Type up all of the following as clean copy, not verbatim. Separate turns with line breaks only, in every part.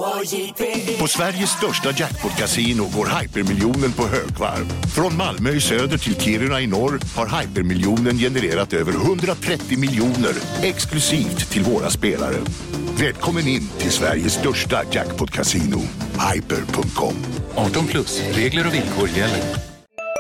På Sveriges största jackpot-casino går hypermiljonen på högvarv. Från Malmö i söder till Kiruna i norr har hypermiljonen genererat över 130 miljoner exklusivt till våra spelare. Välkommen in till Sveriges största jackpot-casino, hyper.com.
18 plus, regler och villkor gäller.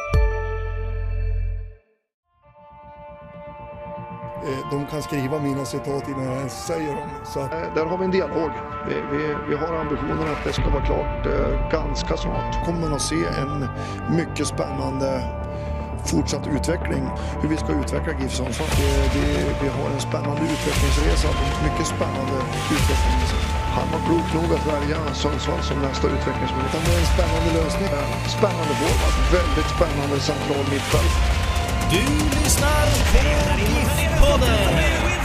De kan skriva mina citat innan jag ens säger dem. Så där har vi en dialog. Vi har ambitionen att det ska vara klart ganska snart. Kommer man att se en mycket spännande fortsatt utveckling. Hur vi ska utveckla GIF Sundsvall. Vi har en spännande utvecklingsresa. Mycket spännande utvecklingsresa. Han var klok nog att välja Sundsvall som nästa utvecklingsmöjlighet. Det är en spännande lösning. Spännande forward. Väldigt spännande central mittfält.
Du lyssnar på GIF-podden.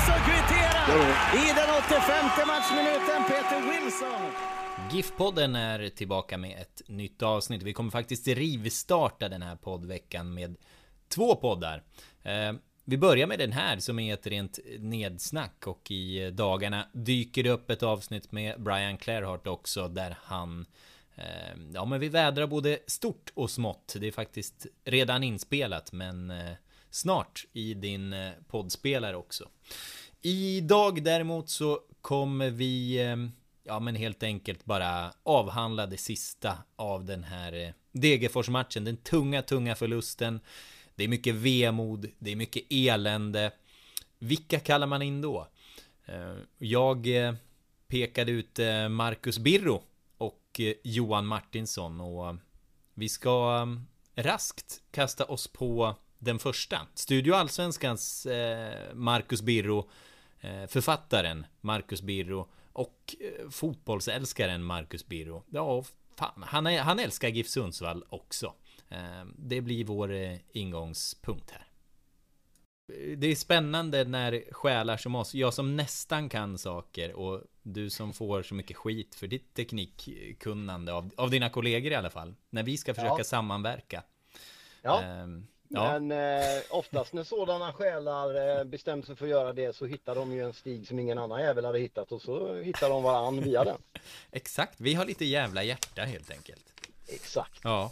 I den 85:e matchminuten, Peter Wilson.
GIF-podden är tillbaka med ett nytt avsnitt. Vi kommer faktiskt rivstarta den här poddveckan med 2 poddar. Vi börjar med den här som är ett rent nedsnack, och i dagarna dyker det upp ett avsnitt med Brian Clairhart också, där han men vi vädrar både stort och smått. Det är faktiskt redan inspelat, men snart i din poddspelare också. Idag däremot så kommer vi helt enkelt bara avhandla det sista av den här Degerfors-matchen. Den tunga förlusten. Det är mycket vemod, det är mycket elände. Vilka kallar man in då? Jag pekade ut Marcus Birro och Johan Martinsson, och vi ska raskt kasta oss på den första. Studio Allsvenskans Marcus Birro, författaren Marcus Birro och fotbollsälskaren Marcus Birro. Ja, fan, han älskar GIF Sundsvall också. Det blir vår ingångspunkt här. Det är spännande när själar som oss, jag som nästan kan saker och du som får så mycket skit för ditt teknikkunnande av dina kollegor i alla fall, när vi ska försöka sammanverka.
Men oftast när sådana själar bestämmer sig för att göra det, så hittar de ju en stig som ingen annan jävel hade hittat, och så hittar de varann via den.
Exakt, vi har lite jävla hjärta helt enkelt.
Exakt.
Ja.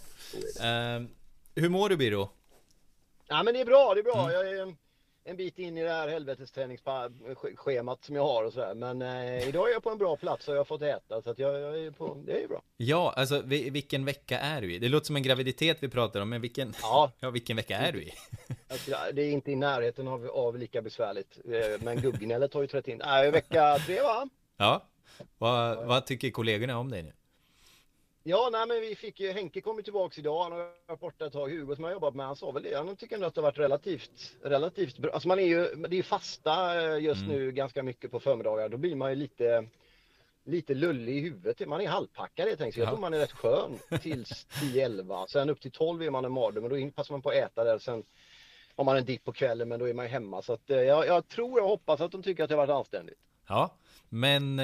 Hur mår du, Biro?
Ja, men det är bra. Jag är en bit in i det här helvetesträningsschemat som jag har och sådär. Men idag är jag på en bra plats och jag har fått äta, så att jag är på, det är bra.
Ja, alltså vilken vecka är du i? Det låter som en graviditet vi pratar om, men vilken vecka är du i?
Det är inte i närheten av lika besvärligt. Men gubbgnället har ju trätt in. Vecka 3, va?
Ja. Vad tycker kollegorna om dig nu?
Ja, nej, men vi fick ju, Henke kom tillbaka idag, han har varit borta ett tag. Hugo som jag jobbat med, han sa väl det, han tycker ändå att det har varit relativt bra. Alltså det är ju fasta just nu ganska mycket på förmiddagar, då blir man ju lite lullig i huvudet, man är halvpackad helt enkelt. Jag tror man är rätt skön tills 10-11, sen upp till 12 är man en mardröm, men då passar man på att äta där, sen har man en dipp på kvällen, men då är man ju hemma. Så att jag hoppas att de tycker att det har varit anständigt. Ja.
Men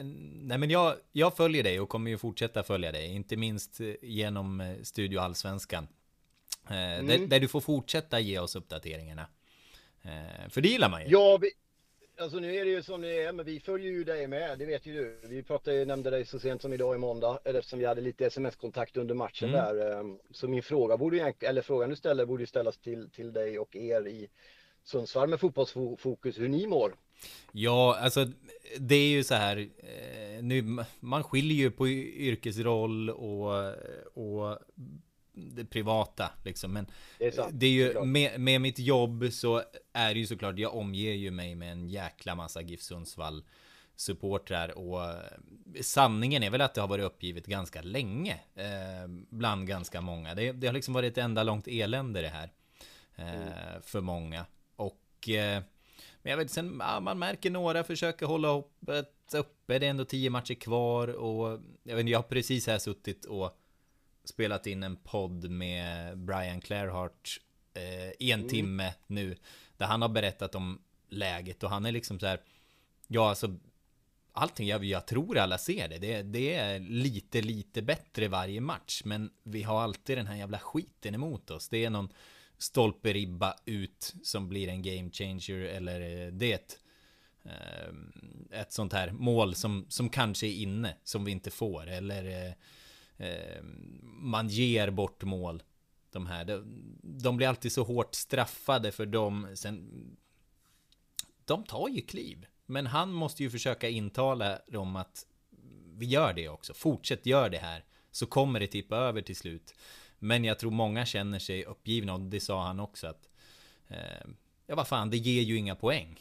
jag följer dig och kommer ju fortsätta följa dig, inte minst genom Studio Allsvenskan, där du får fortsätta ge oss uppdateringarna, för det gillar man ju.
Ja, alltså nu är det ju som det är, men vi följer ju dig med, det vet ju du. Vi nämnde dig så sent som idag i måndag, eftersom vi hade lite sms-kontakt under matchen där. Så min fråga frågan du ställer borde ju ställas till dig och er i Sundsvall med fotbollsfokus, hur ni mår.
Ja, alltså det är ju så här, nu, man skiljer ju på yrkesroll och det privata liksom, men det är ju med mitt jobb så är det ju såklart, jag omger ju mig med en jäkla massa GIF Sundsvall supportrar, och sanningen är väl att det har varit uppgivet ganska länge bland ganska många. Det har liksom varit ett enda långt elände det här för många, och men jag vet, sen man märker några försöker hålla uppe, det är ändå 10 matcher kvar, och jag har precis här suttit och spelat in en podd med Brian Clairhart i en timme nu, där han har berättat om läget, och han är liksom så här, ja alltså allting, jag tror alla ser det är lite bättre varje match, men vi har alltid den här jävla skiten emot oss. Det är någon stolperibba ut som blir en game changer, eller det ett sånt här mål som kanske är inne, som vi inte får, eller man ger bort mål. De blir alltid så hårt straffade för de tar ju kliv, men han måste ju försöka intala dem att vi gör det också, fortsätt gör det här, så kommer det tippa över till slut. Men jag tror många känner sig uppgivna, och det sa han också, att ja, vad fan, det ger ju inga poäng.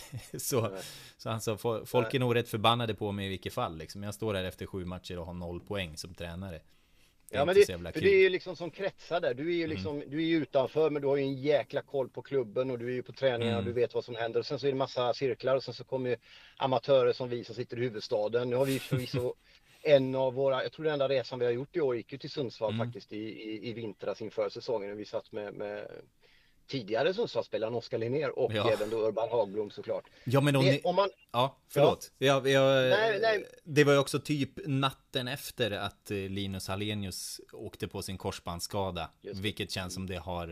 så han sa, folk är nog rätt förbannade på mig i vilket fall liksom. Jag står här efter 7 matcher och har 0 poäng som tränare.
Ja, men det är ju liksom som kretsar där. Du är ju liksom, du är ju utanför, men du har ju en jäkla koll på klubben, och du är ju på träningarna och du vet vad som händer. Och sen så är det massa cirklar, och sen så kommer ju amatörer som vi som sitter i huvudstaden. Nu har vi förvisso en av våra, jag tror den enda resan vi har gjort i år gick ju till Sundsvall faktiskt i vintras inför säsongen, och vi satt med tidigare Sundsvallsspelaren Oskar Linnér och även då Urban Hagblom såklart.
Ja, men förlåt. Nej. Det var ju också typ natten efter att Linus Hallenius åkte på sin korsbandsskada, vilket känns som det har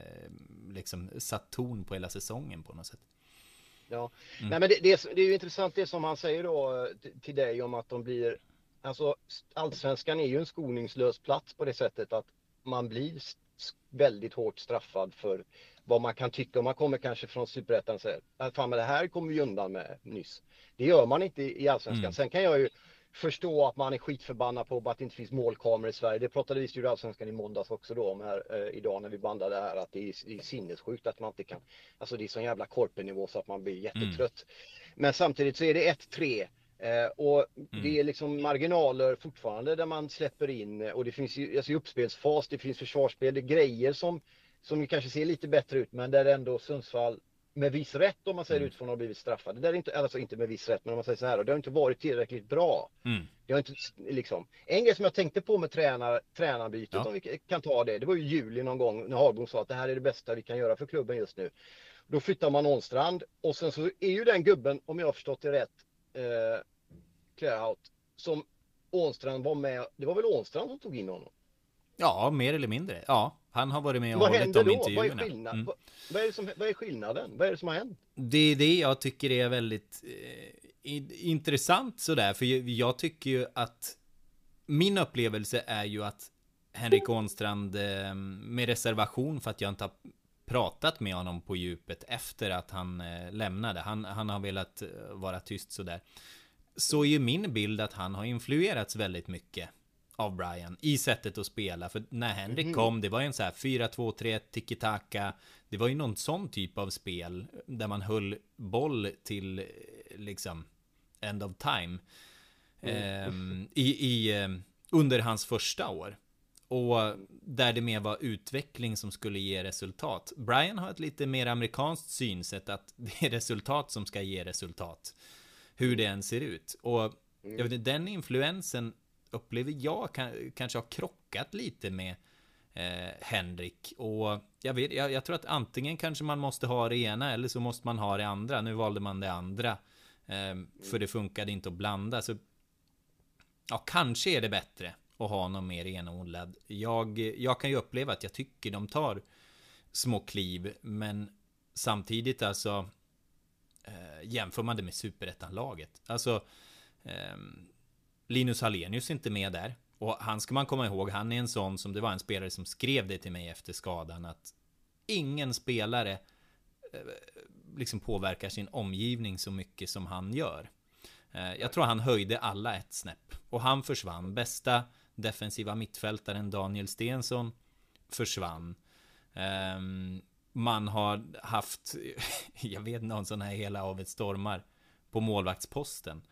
liksom satt ton på hela säsongen på något sätt.
Ja, nej, men det är ju intressant det som han säger då till dig om att de blir, alltså allsvenskan är ju en skoningslös plats på det sättet att man blir väldigt hårt straffad för vad man kan tycka, om man kommer kanske från Superettan och säger att fan, men det här kommer vi undan med nyss. Det gör man inte i allsvenskan. Sen kan jag ju förstå att man är skitförbannad på att det inte finns målkameror i Sverige. Det pratade vi ju i allsvenskan i måndags också då om här idag när vi bandade här, att det är sinnessjukt att man inte kan, alltså det är sån jävla korpenivå så att man blir jättetrött. Men samtidigt så är det 1-3. Och det är liksom marginaler fortfarande där man släpper in, och det finns ju alltså uppspelsfas, det finns försvarsspel, det är grejer som ju kanske ser lite bättre ut, men där ändå Sundsvall med viss rätt, om man säger utifrån, har blivit straffade. Det är inte, alltså inte med viss rätt, men om man säger så här, det har inte varit tillräckligt bra. Det har inte liksom, en grej som jag tänkte på med tränarbytet, om vi kan ta det var ju juli någon gång när Hagblom sa att det här är det bästa vi kan göra för klubben just nu. Då flyttar man Ånstrand, och sen så är ju den gubben, om jag har förstått det rätt, Clairhout, som Ånstrand var med, det var väl Ånstrand som tog in honom?
Ja, mer eller mindre. Ja, han har varit med och hållit de intervjuerna.
Vad är skillnaden? Vad är det som har hänt?
Det är det jag tycker är väldigt intressant sådär, för jag tycker ju att min upplevelse är ju att Henrik Ånstrand, med reservation för att jag inte har pratat med honom på djupet efter att han lämnade, han har velat vara tyst sådär, så är ju min bild att han har influerats väldigt mycket av Brian i sättet att spela. För när Henrik kom, det var ju en så här 4-2-3 tiki-taka, det var ju någon sån typ av spel där man höll boll till liksom end of time under hans första år, och där det mer var utveckling som skulle ge resultat. Brian har ett lite mer amerikanskt synsätt, att det är resultat som ska ge resultat, hur det än ser ut. Och jag vet, den influensen upplever jag kanske har krockat lite med Henrik. Och jag tror att antingen kanske man måste ha det ena, eller så måste man ha det andra. Nu valde man det andra, för det funkade inte att blanda. Så ja, kanske är det bättre att ha någon mer renodlad. Jag kan ju uppleva att jag tycker de tar små kliv, men samtidigt alltså jämför man det med Superettan-laget. Alltså Linus Hallenius är inte med där, och han ska man komma ihåg, han är en sån som, det var en spelare som skrev det till mig efter skadan, att ingen spelare liksom påverkar sin omgivning så mycket som han gör. Jag tror han höjde alla ett snäpp, och han försvann. Bästa defensiva mittfältaren Daniel Stensson försvann. Man har haft jag vet någon sån här hela av ett stormar på målvaktsposten,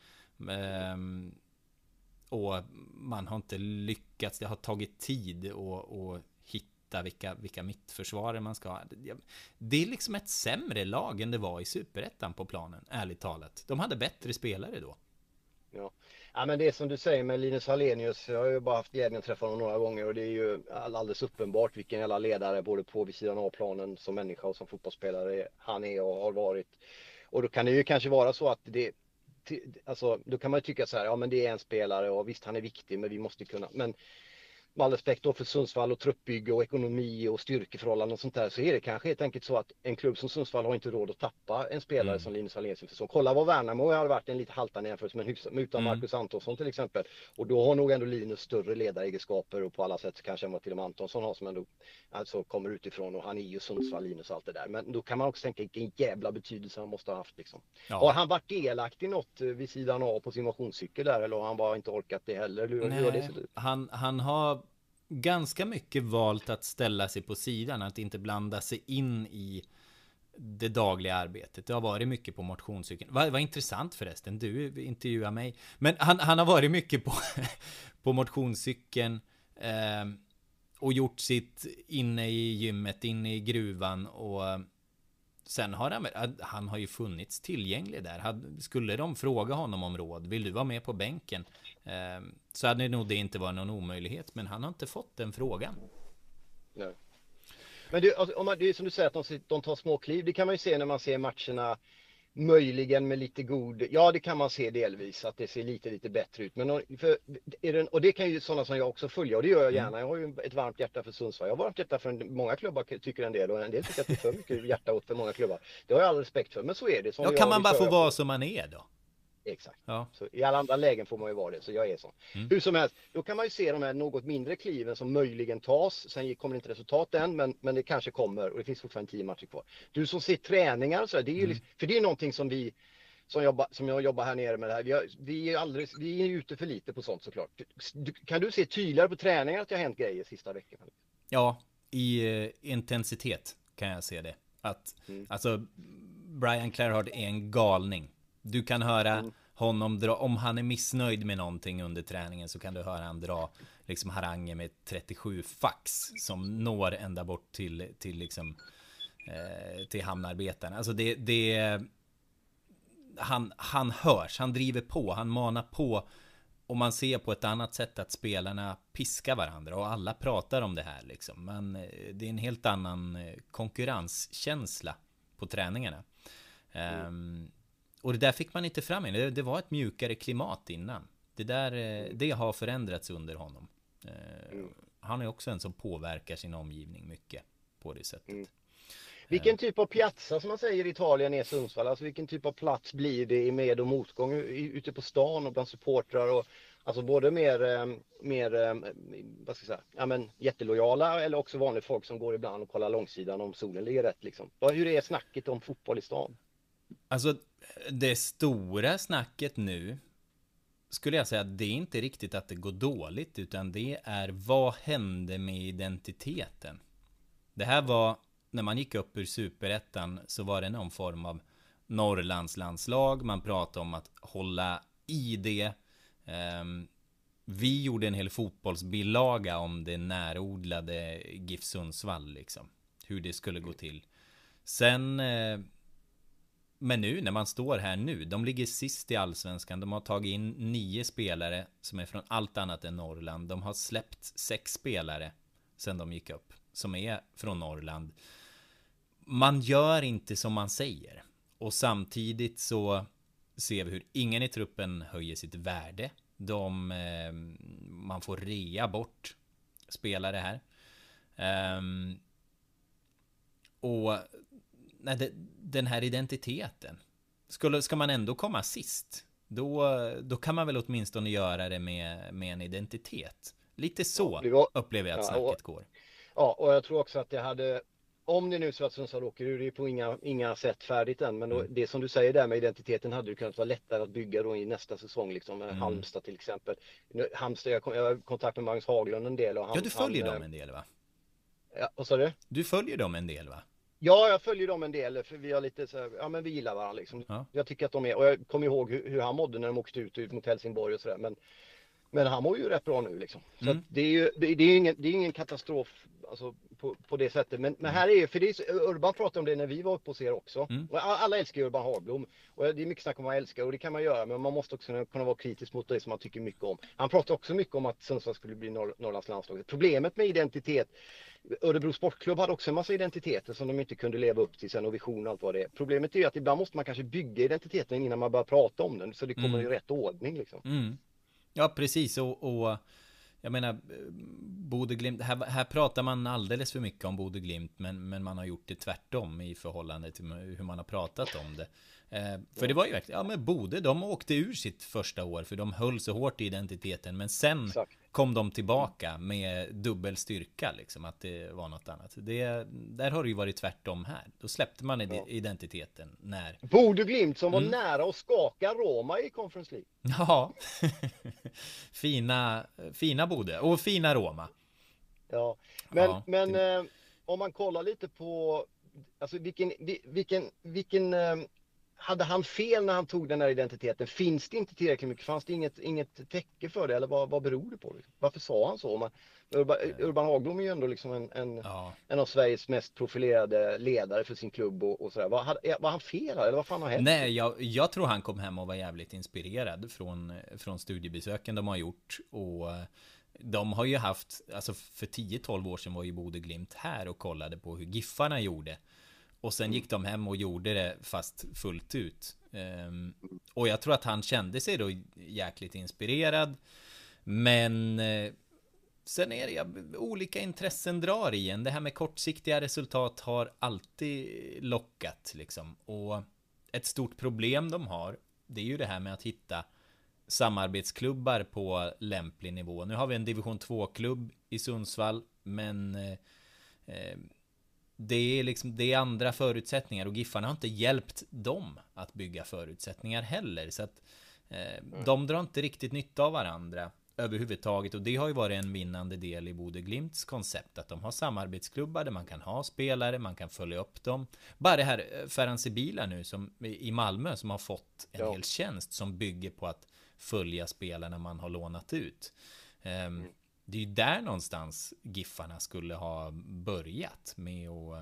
och man har inte lyckats. Det har tagit tid att hitta vilka mittförsvarare man ska ha. Det är liksom ett sämre lag än det var i Superettan på planen, ärligt talat. De hade bättre spelare då.
Ja, men det är som du säger med Linus Hallenius. Jag har ju bara haft glädjen att träffa honom några gånger, och det är ju alldeles uppenbart vilken jävla ledare, både på vid sidan av planen som människa och som fotbollsspelare, han är och har varit. Och då kan det ju kanske vara så att alltså, då kan man ju tycka så här, ja men det är en spelare och visst han är viktig, men vi måste kunna, men med all respekt då för Sundsvall och truppbygge och ekonomi och styrkeförhållanden och sånt där, så är det kanske helt enkelt så att en klubb som Sundsvall har inte råd att tappa en spelare som Linus Wallén sin säsong. Kolla vad Värnamo har varit en lite haltande jämförelse med utan Marcus Antonsson till exempel. Och då har nog ändå Linus större ledaregenskaper och på alla sätt kanske än vad till och med Antonsson har, som ändå alltså kommer utifrån, och han är ju Sundsvall, Linus och allt det där. Men då kan man också tänka vilken jävla betydelse han måste ha haft liksom. Ja. Har han varit delaktig i något vid sidan av på sin motionscykel där, eller har han bara inte orkat det heller? Hur har det sett ut?
Han har ganska mycket valt att ställa sig på sidan, att inte blanda sig in i det dagliga arbetet. Det har varit mycket på motionscykeln. Vad intressant förresten, du intervjuar mig. Men han har varit mycket på motionscykeln och gjort sitt inne i gymmet, inne i gruvan, och sen har han har ju funnits tillgänglig där. Skulle de fråga honom om råd, vill du vara med på bänken? Så hade nog det inte varit någon omöjlighet, men han har inte fått den frågan.
Nej. Men det är som du säger att de tar små kliv. Det kan man ju se när man ser matcherna, möjligen med lite god. Ja, det kan man se delvis att det ser lite bättre ut. Men och det kan ju sådana som jag också följa, och det gör jag gärna. Jag har ju ett varmt hjärta för Sundsvall. Jag har varmt hjärta för många klubbar, tycker en del, och en del tycker att det är för mycket hjärta åt för många klubbar. Det har jag all respekt för, men så är det.
Ja, kan man bara få vara som man är då?
Exakt.
Ja.
Så i alla andra lägen får man ju vara det, så jag är sån. Hur som helst, då kan man ju se de här något mindre kliven som möjligen tas. Sen kommer det inte resultat än, men det kanske kommer, och det finns fortfarande 10 matcher kvar. Du som ser träningar och så här, det är ju för det är någonting som jag jobbar här nere med det här. Vi är ute för lite på sånt såklart. Kan du se tydligare på träningar att det har hänt grejer sista veckan?
Ja, i intensitet kan jag se det. Alltså Brian Clairhard är en galning. Du kan höra honom dra, om han är missnöjd med någonting under träningen, så kan du höra han dra liksom haranger med 37 fax som når ända bort till liksom till hamnarbetarna. Alltså han hörs, han driver på, han manar på, och man ser på ett annat sätt att spelarna piskar varandra, och alla pratar om det här liksom. Men det är en helt annan konkurrenskänsla på träningarna. Och det där fick man inte fram in. Det var ett mjukare klimat innan. Det har förändrats under honom. Han är också en som påverkar sin omgivning mycket på det sättet.
Vilken typ av piazza, som man säger i Italien, är Sundsvall? Alltså vilken typ av plats blir det i med- och motgång ute på stan och bland supportrar, och alltså både mer vad ska jag säga, ja men jättelojala, eller också vanligt folk som går ibland och kollar långsidan om solen ligger rätt liksom. Hur är snacket om fotboll i stan?
Alltså det stora snacket nu skulle jag säga att det är inte riktigt att det går dåligt, utan det är vad hände med identiteten. Det här var, när man gick upp ur Superettan, så var det någon form av Norrlands landslag. Man pratade om att hålla i det. Vi gjorde en hel fotbollsbilaga om det närodlade GIF Sundsvall liksom. Hur det skulle gå till. Sen men nu när man står här nu, de ligger sist i Allsvenskan. De har tagit in 9 spelare som är från allt annat än Norrland. De har släppt 6 spelare sen de gick upp som är från Norrland. Man gör inte som man säger. Och samtidigt så ser vi hur ingen i truppen höjer sitt värde. Man får rea bort spelare här. Och den här identiteten, ska man ändå komma sist, då kan man väl åtminstone göra det med en identitet. Lite så upplever jag att snacket går.
Ja, och jag tror också att det hade, om det nu så att Sundsvall åker ur, det är på inga sätt färdigt än, men då, det som du säger där med identiteten hade ju kunnat vara lättare att bygga då i nästa säsong liksom. Halmstad till exempel. Halmstad, jag har kontakt med Magnus Haglund en del, och
du följer dem en del, va?
Ja, vad sa du?
Du följer dem en del, va?
Ja, jag följer dem en del, för vi har lite så här, ja men vi gillar varandra liksom. Ja. Jag tycker att de är, och jag kommer ihåg hur han mådde när de åkte ut mot Helsingborg och sådär, men han mår ju rätt bra nu liksom. Så att det är ingen katastrof alltså, på det sättet. Men här är för det är, Urban pratade om det när vi var uppe hos er också. Och alla älskar Urban Hagblom. Och det är mycket snack om vad man älskar, och det kan man göra. Men man måste också kunna vara kritisk mot det som man tycker mycket om. Han pratade också mycket om att Sundsvall skulle bli Norrlands landslag. Problemet med identitet, Örebro Sportklubb hade också en massa identiteter som de inte kunde leva upp till sen, och vision och allt vad det är. Problemet är ju att ibland måste man kanske bygga identiteten innan man börjar prata om den, så det kommer i rätt ordning liksom.
Ja, precis. Och jag menar, Bodø/Glimt, här pratar man alldeles för mycket om Bodø/Glimt, men man har gjort det tvärtom i förhållande till hur man har pratat om det. För det var ju verkligen, men Bodø, de åkte ur sitt första år för de höll så hårt i identiteten, men sen kom de tillbaka med dubbel styrka liksom, att det var något annat. Där har det ju varit tvärtom här. Då släppte man identiteten när
Bodø/Glimt som var nära att skaka Roma i Conference League.
Ja. fina Bodø och fina Roma.
Ja, men om man kollar lite på alltså vilken hade han fel när han tog den här identiteten? Finns det inte tillräckligt mycket? Fanns det inget täcke för det? Eller vad beror det på? Varför sa han så? Urban Hagblom är ju ändå liksom en av Sveriges mest profilerade ledare för sin klubb och sådär. Var han fel eller vad fan har hänt?
Nej, jag tror han kom hem och var jävligt inspirerad från studiebesöken de har gjort. Och de har ju haft, alltså för 10-12 år sedan var ju Bodø/Glimt här och kollade på hur Giffarna gjorde. Och sen gick de hem och gjorde det fast fullt ut. Och jag tror att han kände sig då jäkligt inspirerad. Men sen är det olika intressen drar i en. Det här med kortsiktiga resultat har alltid lockat liksom. Och ett stort problem de har, det är ju det här med att hitta samarbetsklubbar på lämplig nivå. Nu har vi en division 2-klubb i Sundsvall, men det är andra förutsättningar och Giffarna har inte hjälpt dem att bygga förutsättningar heller, så att de drar inte riktigt nytta av varandra överhuvudtaget, och det har ju varit en vinnande del i Bodø/Glimts koncept, att de har samarbetsklubbar där man kan ha spelare, man kan följa upp dem. Bara det här Ferhan Sibila nu som i Malmö, som har fått en hel tjänst som bygger på att följa spelarna man har lånat ut. Det är ju där någonstans Giffarna skulle ha börjat med att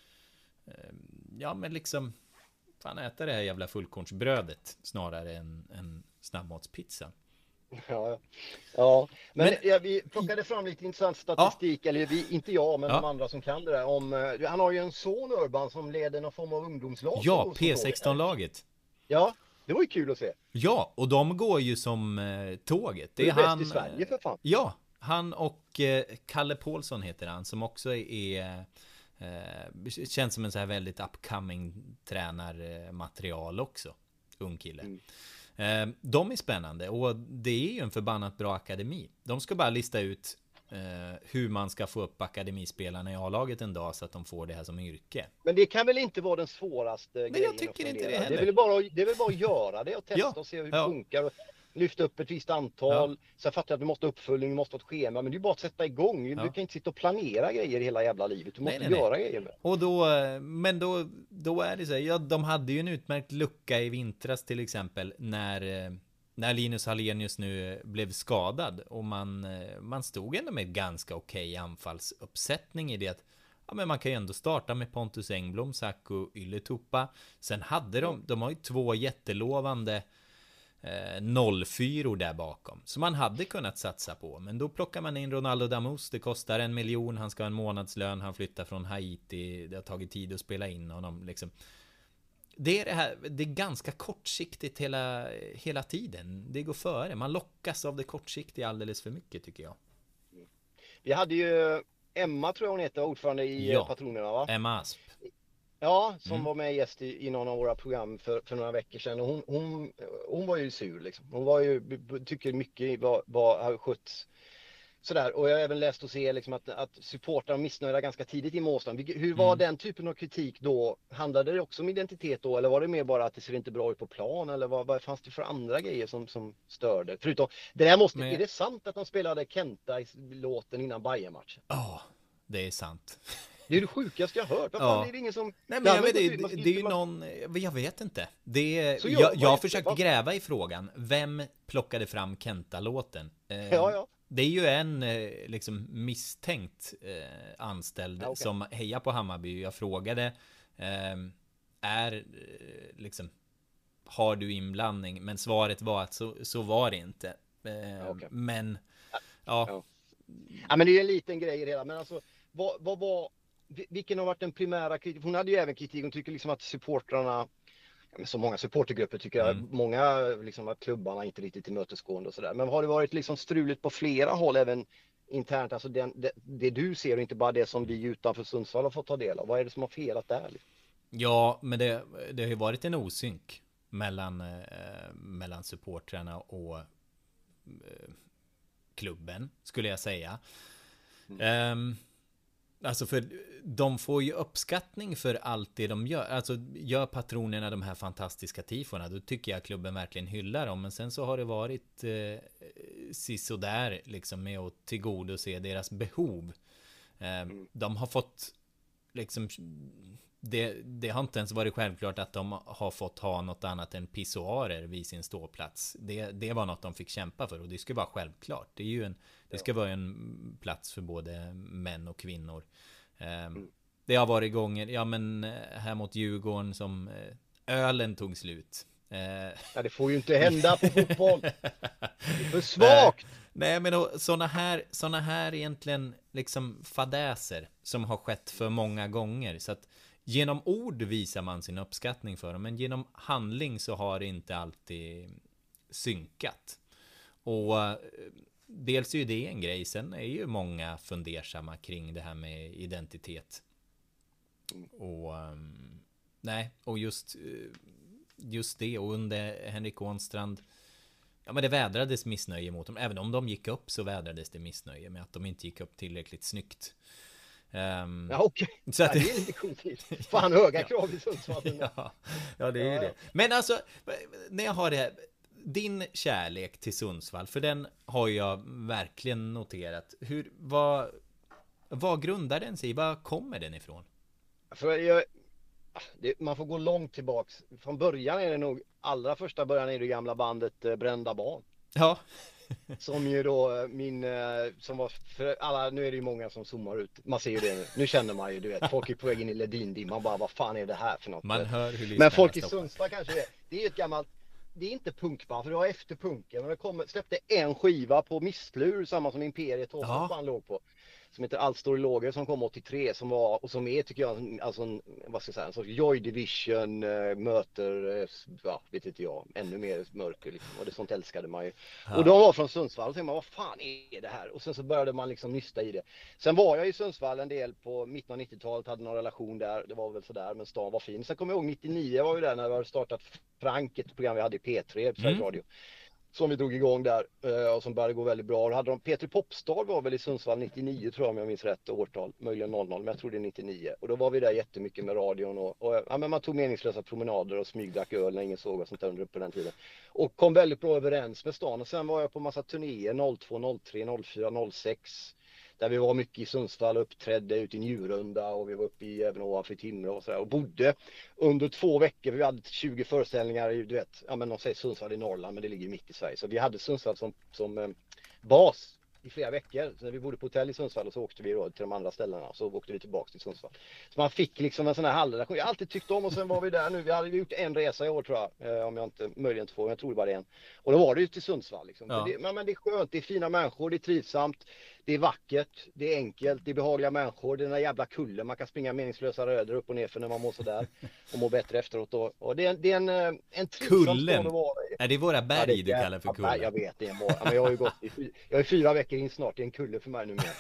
men liksom fan äta det här jävla fullkornsbrödet snarare än snabbmatspizza.
Ja. Men vi plockade fram lite intressant statistik, eller inte jag, men de andra som kan det där. Han har ju en son, Urban, som leder någon form av ungdomslag.
Ja, P16-laget.
Ja, det var ju kul att se.
Ja, och de går ju som tåget.
Det är han, bäst i Sverige för fan.
Ja, han och Kalle Paulsson heter han, som också är känns som en så här väldigt upcoming tränarmaterial också. Ung kille. De är spännande, och det är ju en förbannat bra akademi. De ska bara lista ut hur man ska få upp akademispelarna i A-laget en dag så att de får det här som yrke.
Men det kan väl inte vara den svåraste grejen?
Men jag tycker inte det heller.
Det är väl bara att göra det och testa och se hur det funkar och lyfta upp ett visst antal. Sen fattar jag att du måste ha uppföljning, du måste ha ett schema, men det är bara att sätta igång. Du kan inte sitta och planera grejer hela jävla livet. Du måste göra grejer med.
Och då är det så här, de hade ju en utmärkt lucka i vintras till exempel när Linus Hallenius nu blev skadad, och man stod ändå med ganska okej anfallsuppsättning i det att men man kan ju ändå starta med Pontus Engblom, Saku Ylätupa. Sen hade de har ju 2 jättelovande 04 där bakom, så man hade kunnat satsa på, men då plockar man in Ronaldo Damus, det kostar 1 miljon, han ska ha en månadslön, han flyttar från Haiti, det har tagit tid att spela in honom liksom. Det är ganska kortsiktigt hela tiden, det går före, man lockas av det kortsiktiga alldeles för mycket, tycker jag.
Vi hade ju Emma, tror jag hon heter, ordförande i Patronerna, va?
Emma Asp.
Ja, som var med gäst i någon av våra program för några veckor sedan, och hon var ju sur liksom. Hon var ju, tycker mycket vad har skötts sådär, och jag har även läst och se liksom att supportrar missnöjda ganska tidigt i Måsland. Hur var den typen av kritik då? Handlade det också om identitet då, eller var det mer bara att det ser inte bra ut på plan, eller vad fanns det för andra grejer som störde? Förutom, är det sant att de spelade Kenta i låten innan Bayern-matchen?
Ja, det är sant.
Det är det sjukaste jag hört. Varför är det ingen som...
Nej, men det är ju någon... Jag vet inte. Jag försökte gräva i frågan. Vem plockade fram Kenta-låten? Det är ju en liksom misstänkt anställd som hejar på Hammarby. Jag frågade har du inblandning? Men svaret var att så var det inte. Men men det är en liten grej i det hela. Men alltså, vilken har varit den primära kritik? Hon hade ju även kritik. Hon tycker liksom att supportrarna
men så många supportergrupper tycker jag, många liksom att klubbarna inte riktigt tillmötesgående och sådär. Men har det varit liksom struligt på flera håll även internt, alltså det du ser och inte bara det som vi utanför Sundsvall har fått ta del av? Vad är det som har felat där?
Ja, men det har ju varit en osynk mellan supportrarna och klubben, skulle jag säga. Alltså för de får ju uppskattning för allt det de gör. Alltså gör patronerna de här fantastiska tifona, då tycker jag klubben verkligen hyllar dem. Men sen så har det varit sisådär liksom med att tillgodose deras behov. De har fått liksom det har inte ens varit självklart att de har fått ha något annat än pissoarer vid sin ståplats. Det var något de fick kämpa för, och det ska vara självklart. Det ska vara en plats för både män och kvinnor. Det har varit gånger, ja men här mot Djurgården som ölen tog slut.
Ja, det får ju inte hända på fotboll. Det är för svagt.
Nej, men såna här egentligen liksom fadäser som har skett för många gånger, så att genom ord visar man sin uppskattning för dem, men genom handling så har det inte alltid synkat. Och dels är ju det en grej, sen är ju många fundersamma kring det här med identitet. Och nej, och just det, och under Henrik Ånstrand, ja men det vädrades missnöje mot dem. Även om de gick upp så vädrades det missnöje med att de inte gick upp tillräckligt snyggt.
Ja, okej. Så att det är lite coolt. Fan, höga krav i Sundsvall.
Ja, det är ju det. Men alltså, när jag har det här, din kärlek till Sundsvall, för den har jag verkligen noterat. Vad grundar den sig? Vad kommer den ifrån?
Man får gå långt tillbaks. Från början är det nog, allra första början är det gamla bandet Brända barn.
Ja.
Som ju då som var för alla, nu är det ju många som zoomar ut. Man ser ju det nu. Nu känner man ju, du vet, folk är på väg in i Ledin. Man bara, vad fan är det här för något?
Man hör hur.
Men folk i Sundsvall kanske det är ett gammalt, det är inte punkband, för det var efter punken. Men det släppte en skiva på Mistlur, samma som Imperiet och som låg på, som heter Allt står i lågor, som kom 83, som var, och som är, tycker jag, alltså vad ska jag säga, en sorts Joy Division möter, vet inte jag, ännu mer mörker liksom, och det sånt älskade man ju. Och de var från Sundsvall, och tänkte man, vad fan är det här? Och sen så började man liksom nysta i det. Sen var jag i Sundsvall en del på mitten av 90-talet, hade någon relation där, det var väl sådär, men stan var fin. Sen kommer jag ihåg 99 var ju där när vi hade startat Frank, ett program vi hade i P3, Sveriges Radio, som vi drog igång där och som började gå väldigt bra. Och hade de, Petri Popstar var väl i Sundsvall 99, tror jag, om jag minns rätt årtal, möjligen 00, men jag tror det är 99. Och då var vi där jättemycket med radion och ja, men man tog meningslösa promenader och smygdrack öl när ingen såg och sånt där under på den tiden. Och kom väldigt bra överens med stan. Och sen var jag på massa turnéer 02, 03, 04, 06. Där vi var mycket i Sundsvall, uppträdde ut i Njurunda, och vi var uppe i även ovanför Timrå och sådär. Och bodde under 2 veckor, vi hade 20 föreställningar i, du vet, ja men de säger Sundsvall i Norrland, men det ligger mitt i Sverige. Så vi hade Sundsvall som bas i flera veckor. Så när vi bodde på hotell i Sundsvall, och så åkte vi då till de andra ställena, så åkte vi tillbaka till Sundsvall. Så man fick liksom en sån här halvrelation. Jag har alltid tyckt om, och sen var vi där nu. Vi hade gjort en resa i år, tror jag, om jag inte, möjligen 2, jag tror det var en. Och då var det ju till Sundsvall liksom. Ja. Men det är skönt, det är fina människor, det är trivsamt, det är vackert, det är enkelt, det är behagliga människor, det är den där jävla kullen, man kan springa meningslösa röder upp och ner för när man mår sådär och mår bättre efteråt. Och det är en trivsam stad att vara i.
Är det våra berg du kallar för kullen?
Jag vet, det är en bara. Men jag har ju gått jag är 4 veckor in snart, det är en kulle för mig nu med.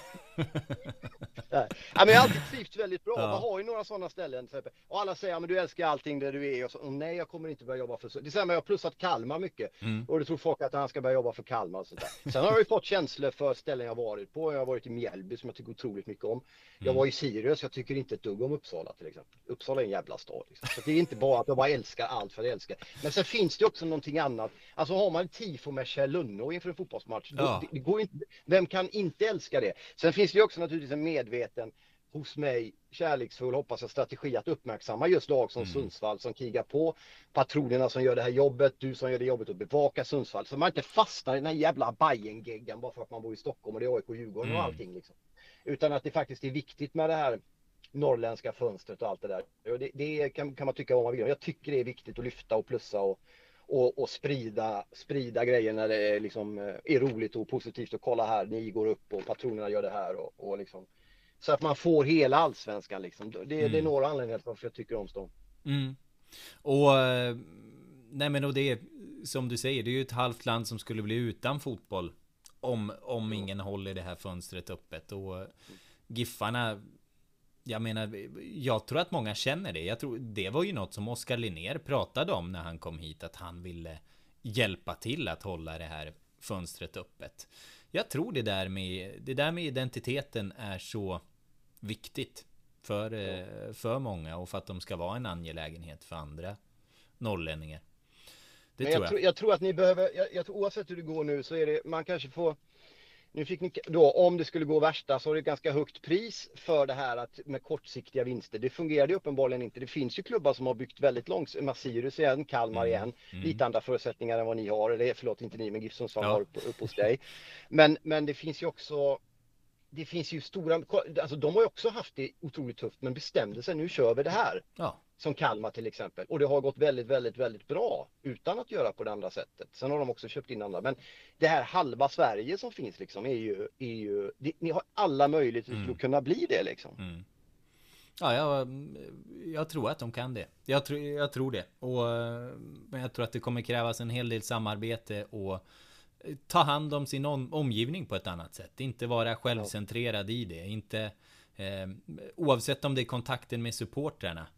Ja, men jag har alltid trivts väldigt bra. Man har ju några sådana ställen till exempel. Och alla säger, men du älskar allting där du är. Och så, och nej, jag kommer inte börja jobba för så. Det säger man, jag har plussat Kalmar mycket. Och det tror folk att han ska börja jobba för Kalmar och sånt där. Sen har jag ju fått känslor för ställen jag varit på. Jag har varit i Mjällby, som jag tycker otroligt mycket om. Jag var i Sirius, jag tycker inte ett dugg om Uppsala till exempel. Uppsala är en jävla stad liksom. Så det är inte bara att jag bara älskar allt för att jag älskar. Men sen finns det också någonting annat. Alltså har man en tifo med Kjell Lunno inför en fotbollsmatch, det går inte, vem kan inte älska det? Sen finns det ju också naturligtvis en medveten, hos mig, kärleksfull, hoppas jag, strategi att uppmärksamma just lag som Sundsvall, som krigar på, patronerna som gör det här jobbet, du som gör det jobbet att bevaka Sundsvall, så man inte fastnar i den här jävla Bayern-geggan bara för att man bor i Stockholm och det är AIK, Djurgården och allting liksom. Utan att det faktiskt är viktigt med det här norrländska fönstret och allt det där. Och det kan man tycka om man vill. Jag tycker det är viktigt att lyfta och plussa och sprida grejer när det är, liksom, är roligt och positivt, och kolla här, ni går upp och patronerna gör det här och liksom, så att man får hela allsvenskan liksom. Det är några anledningar till varför jag tycker om stan.
Och nej, men och det är som du säger, det är ju ett halvt land som skulle bli utan fotboll om ingen håller det här fönstret öppet. Och Giffarna, jag menar, jag tror att många känner det. Jag tror det var ju något som Oskar Linnér pratade om när han kom hit, att han ville hjälpa till att hålla det här fönstret öppet. Jag tror det där med identiteten är så viktigt för många, och för att de ska vara en angelägenhet för andra norrlänningar.
Jag tror att ni behöver, jag tror oavsett hur det går nu, så är det, man kanske får, nu fick ni då, om det skulle gå värsta, så är det ett ganska högt pris för det här att med kortsiktiga vinster. Det fungerade ju uppenbarligen inte. Det finns ju klubbar som har byggt väldigt långt. Sirius igen, Kalmar igen. Lite andra förutsättningar än vad ni har. Eller förlåt, inte ni, men GIF Sundsvall har upp hos dig. Men det finns ju också, det finns ju stora, alltså de har ju också haft det otroligt tufft, men bestämde sig, nu kör vi det här. Ja. Som Kalmar till exempel. Och det har gått väldigt, väldigt, väldigt bra utan att göra på det andra sättet. Sen har de också köpt in andra. Men det här halva Sverige som finns liksom är ju ni har alla möjligheter att kunna bli det liksom.
Ja, jag tror att de kan det. Jag tror det. Men jag tror att det kommer krävas en hel del samarbete och ta hand om sin omgivning på ett annat sätt. Inte vara självcentrerad i det. Inte, oavsett om det är kontakten med supportrarna.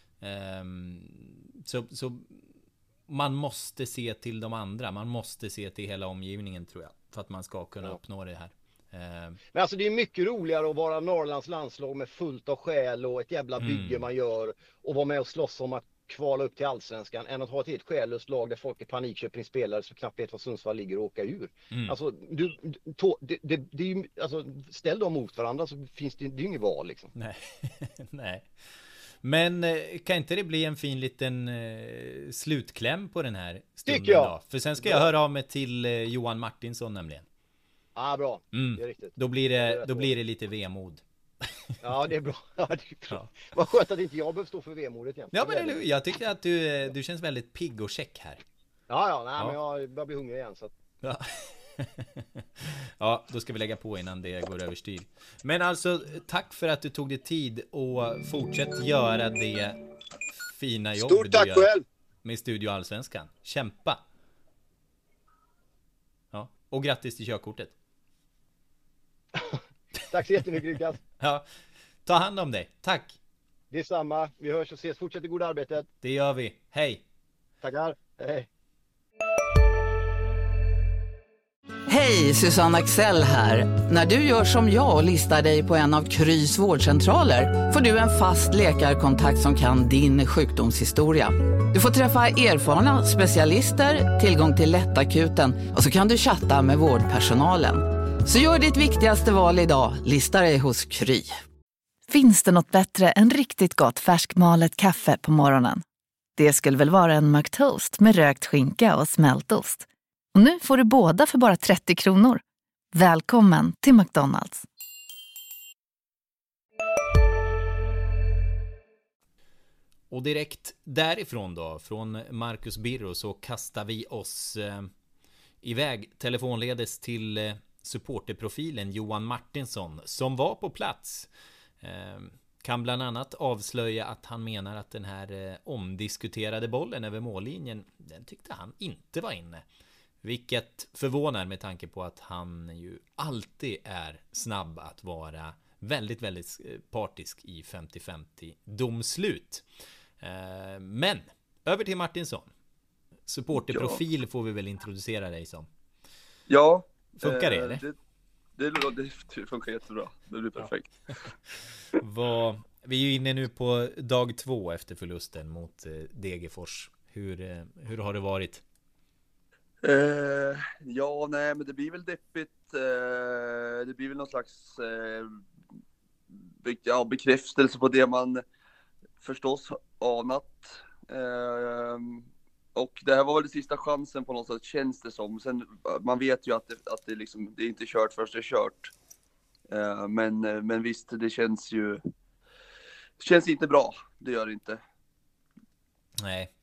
Så man måste se till de andra. Man måste se till hela omgivningen, tror jag, för att man ska kunna uppnå det här.
Men alltså det är mycket roligare att vara Norrlands landslag med fullt av själ och ett jävla bygge man gör, och vara med och slåss om att kvala upp till Allsvenskan, än att ha ett helt själlöst lag där folk i panik köper in spelare så knappt vet var Sundsvall ligger och åka ur. Alltså, det är ju, alltså, ställ dem mot varandra, så finns det är ju inget val liksom.
Nej. Men kan inte det bli en fin liten slutkläm på den här stunden då? För sen ska jag höra av mig till Johan Martinsson nämligen.
Bra. Det är riktigt.
Då blir det lite vemod.
Ja, det är bra. Ja, det är bra. Vad skönt att inte jag behöver stå för vemodet igen.
Ja, men jag tycker att du känns väldigt pigg och check här.
Men jag börjar bli hungrig igen så att...
Ja. Ja, då ska vi lägga på innan det går överstyr. Men alltså, tack för att du tog dig tid, och fortsätt göra det fina jobb
Stort tack
du gör
själv
med Studio Allsvenskan. Kämpa. Ja, och grattis till körkortet.
Tack så jättemycket, Lukas.
Ja, ta hand om dig. Tack.
Det är samma. Vi hörs och ses. Fortsätt det goda arbetet.
Det gör vi. Hej.
Tackar. Hej.
Hej, Susanne Axel här. När du gör som jag och listar dig på en av Krys vårdcentraler får du en fast läkarkontakt som kan din sjukdomshistoria. Du får träffa erfarna specialister, tillgång till lättakuten och så kan du chatta med vårdpersonalen. Så gör ditt viktigaste val idag, lista dig hos Kry.
Finns det något bättre än riktigt gott färskmalet kaffe på morgonen? Det skulle väl vara en McToast med rökt skinka och smältost. Och nu får du båda för bara 30 kronor. Välkommen till McDonald's.
Och direkt därifrån då, från Marcus Birro, så kastar vi oss iväg telefonledes till supporterprofilen Johan Martinsson, som var på plats. Kan bland annat avslöja att han menar att den här omdiskuterade bollen över mållinjen, den tyckte han inte var inne. Vilket förvånar med tanke på att han ju alltid är snabb att vara väldigt, väldigt partisk i 50-50 domslut. Men över till Martinsson. Supporterprofil får vi väl introducera dig som.
Ja.
Funkar det eller?
Det funkar jättebra. Det blir perfekt.
Vi är ju inne nu på dag 2 efter förlusten mot Degerfors. Hur har det varit?
Men det blir väl deppigt. Det blir väl någon slags bekräftelse på det man förstås anat. Och det här var väl den sista chansen på något sätt, känns det som. Sen, man vet ju att det liksom, det är inte kört först det är kört. Men visst, det känns inte bra. Det gör det inte.
Nej,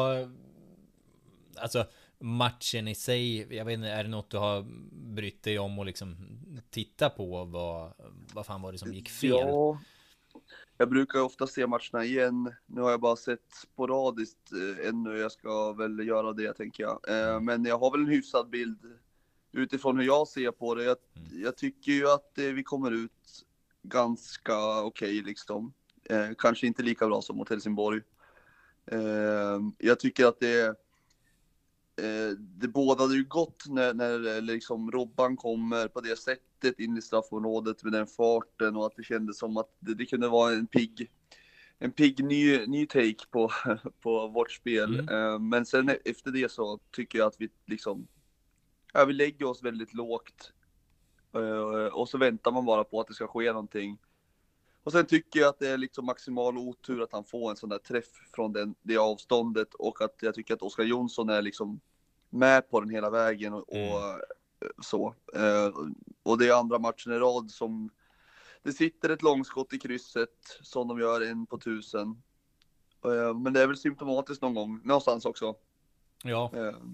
alltså matchen i sig, jag vet inte, är det något du har brytt dig om och liksom titta på vad fan var det som gick fel?
Jag brukar ofta se matcherna igen. Nu har jag bara sett sporadiskt ännu. Jag ska väl göra det, tänker jag. Men jag har väl en hyfsad bild utifrån hur jag ser på det. Jag tycker ju att vi kommer ut ganska okej, liksom. Kanske inte lika bra som mot Helsingborg. Jag tycker att det bådade ju gott när liksom Robban kommer på det sättet in i straffområdet med den farten, och att det kändes som att det kunde vara en pigg ny take på vårt spel. Men sen efter det så tycker jag att vi liksom vi lägger oss väldigt lågt, och så väntar man bara på att det ska ske någonting. Och sen tycker jag att det är liksom maximal otur att han får en sån där träff från det avståndet, och att jag tycker att Oskar Jonsson är liksom med på den hela vägen och så. Och det är andra matchen i rad som det sitter ett långskott i krysset som de gör 1 på 1000. Men det är väl symptomatiskt någonstans också.
Ja.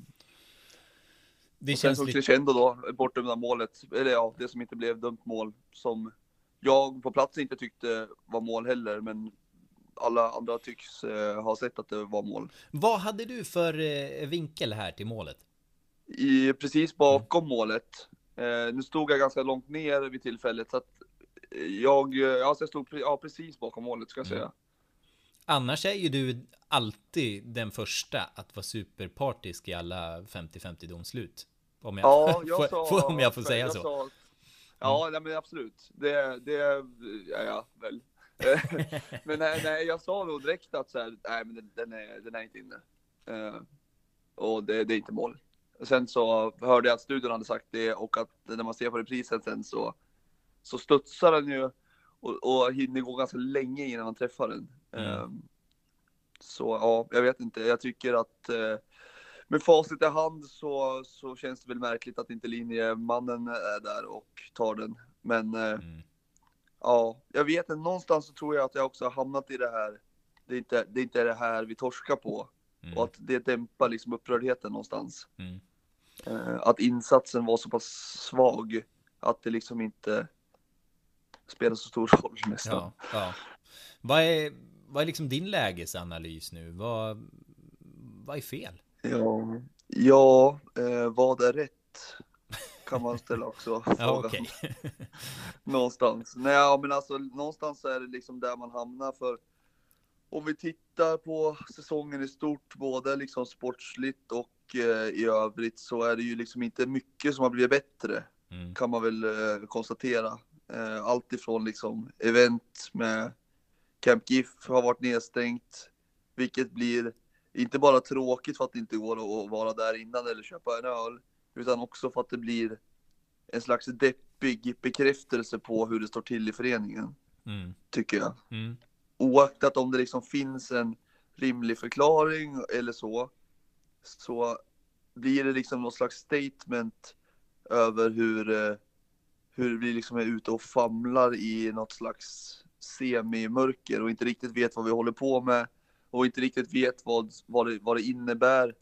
Det känns lite crescendo då, bortdömda målet, eller det som inte blev dömt mål, som jag på plats inte tyckte var mål heller, men alla andra tycks ha sett att det var mål.
Vad hade du för vinkel här till målet?
Precis bakom målet. Nu stod jag ganska långt ner vid tillfället, så att jag stod precis bakom målet, ska jag säga.
Annars är ju du alltid den första att vara superpartisk i alla 50-50 domslut. Om jag får säga så.
Ja, men absolut. Det är jag väl. Men nej, jag sa nog direkt att så här, nej, men den är inte inne. Och det är inte mål. Sen så hörde jag att studion hade sagt det, och att när man ser på reprisen sen så studsar den ju och hinner gå ganska länge innan man träffar den. Så ja, jag vet inte. Jag tycker att med facit i hand så känns det väl märkligt att inte linjemannen är där och tar den. Men ja, jag vet inte. Någonstans så tror jag att jag också har hamnat i det här. Det är inte det här vi torskar på. Och att det dämpar liksom upprördheten någonstans. Att insatsen var så pass svag att det liksom inte spelar så stor roll nästan.
Ja. Vad är liksom din lägesanalys nu? Vad är fel?
Ja, vad är rätt? Kan man ställa också.
Ja, okej.
Någonstans. Nej, men alltså någonstans är det liksom där man hamnar, för om vi tittar på säsongen i stort, både liksom sportsligt och i övrigt, så är det ju liksom inte mycket som har blivit bättre. Kan man väl konstatera. Allt ifrån liksom event med Camp GIF har varit nedstängt, vilket blir inte bara tråkigt för att det inte går att vara där innan eller köpa en öl, utan också för att det blir en slags deppig bekräftelse på hur det står till i föreningen, tycker jag. Oaktat om det liksom finns en rimlig förklaring eller så blir det liksom någon slags statement över hur vi liksom är ute och famlar i något slags semimörker och inte riktigt vet vad vi håller på med, och inte riktigt vet vad det innebär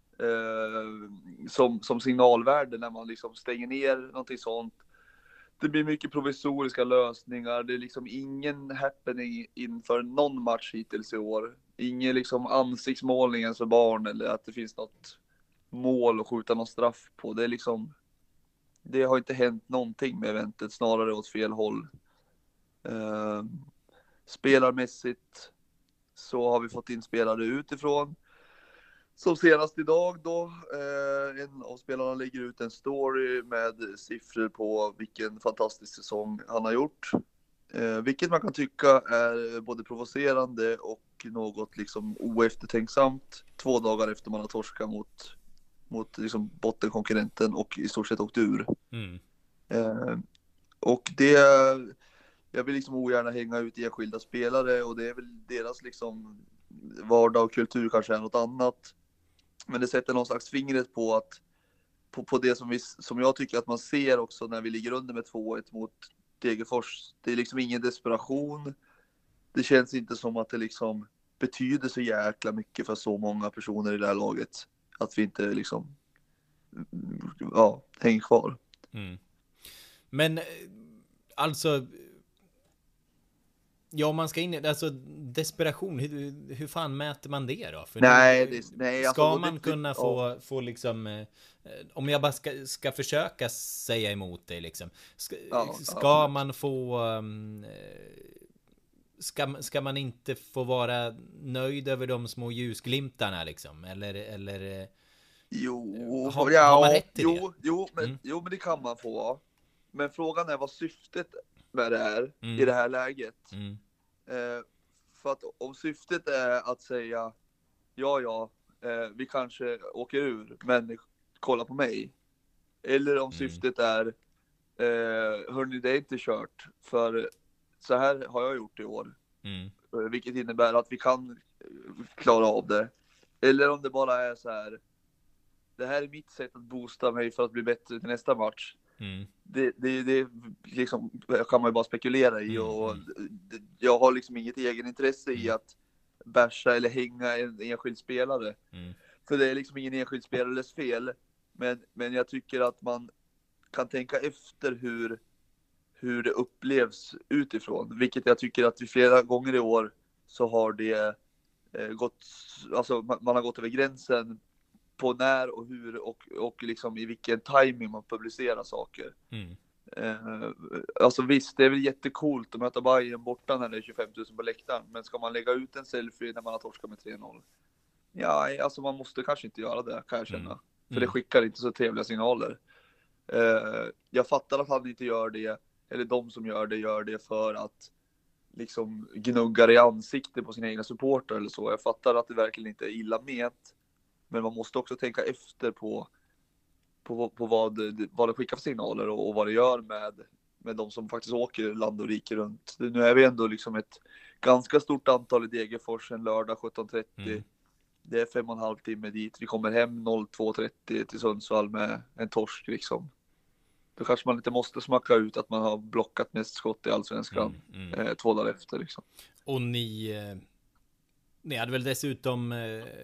som signalvärde när man liksom stänger ner någonting sånt. Det blir mycket provisoriska lösningar. Det är liksom ingen happening inför någon match hittills i år. Ingen liksom ansiktsmålning ens för barn, eller att det finns något mål att skjuta någon straff på. Det är liksom, det har inte hänt någonting med eventet, snarare åt fel håll. Spelarmässigt så har vi fått in spelare utifrån. Som senast idag då, en av spelarna lägger ut en story med siffror på vilken fantastisk säsong han har gjort. Vilket man kan tycka är både provocerande och något liksom oeftertänksamt 2 dagar efter man har torskat mot liksom bottenkonkurrenten och i stort sett åkt ur. Och det, jag vill liksom ogärna hänga ut enskilda spelare, och det är väl deras liksom vardag och kultur kanske är något annat. Men det sätter någon slags fingret på att på det som jag tycker att man ser också när vi ligger under med 2-1 mot Degerfors. Det är liksom ingen desperation. Det känns inte som att det liksom betyder så jäkla mycket för så många personer i det här laget att vi inte liksom hänger kvar.
Men alltså, Ja, man ska in, alltså desperation, hur fan mäter man det då? För
nej,
ska
alltså,
man kunna få liksom, om jag bara ska försöka säga emot dig liksom, ska man få, ska man inte få vara nöjd över de små ljusglimtarna liksom, eller
har
man rätt till det?
Jo, men det kan man få. Men frågan är vad syftet med det är i det här läget. För att om syftet är att säga vi kanske åker ur, men kolla på mig. Eller om syftet är hörni, det är inte kört, för så här har jag gjort i år. Vilket innebär att vi kan klara av det. Eller om det bara är så här, det här är mitt sätt att boosta mig för att bli bättre till nästa match. Det liksom, kan man ju bara spekulera i, och jag har liksom inget egenintresse i att bärsa eller hänga en enskild spelare. För det är liksom ingen enskild spelares fel, men jag tycker att man kan tänka efter hur det upplevs utifrån, vilket jag tycker att vi flera gånger i år så har det gått, alltså man har gått över gränsen på när och hur och liksom i vilken timing man publicerar saker. Alltså visst, det är väl jättekult att möta Bayern borta när det är 25 000 på läktaren, men ska man lägga ut en selfie när man har torskat med 3-0? Ja, alltså man måste kanske inte göra det, kan jag känna. För det skickar inte så trevliga signaler. Jag fattar att han inte gör det, eller de som gör det för att liksom gnuggar i ansiktet på sina egna supporter eller så. Jag fattar att det verkligen inte är illa ment. Men man måste också tänka efter på vad det skickar för signaler och vad det gör med de som faktiskt åker land och rike runt. Nu är vi ändå liksom ett ganska stort antal i Degerfors en lördag 17:30. Det är 5,5 timme dit. Vi kommer hem 02:30 till Sundsvall med en torsk liksom. Då kanske man inte måste smacka ut att man har blockat mest skott i Allsvenskan 2 dagar efter liksom.
Och ni hade väl dessutom